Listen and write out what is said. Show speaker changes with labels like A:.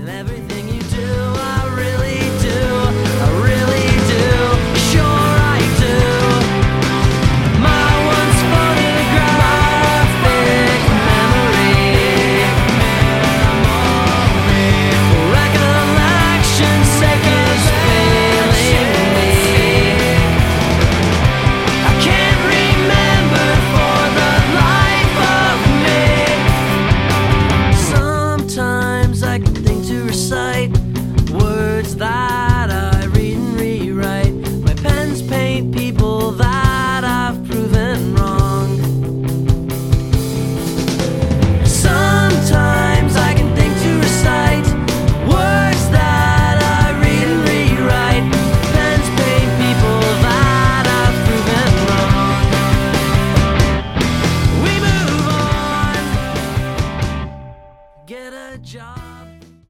A: And everything you do, I really do, I really do, sure I do. My once photographic memory, recollection's sake is failing me. I can't remember for the life of me. Sometimes I can think to recite words that I read and rewrite. My pens paint people that I've proven wrong. Sometimes I can think to recite words that I read and rewrite. Pens paint people that I've proven wrong. We move on, get a job.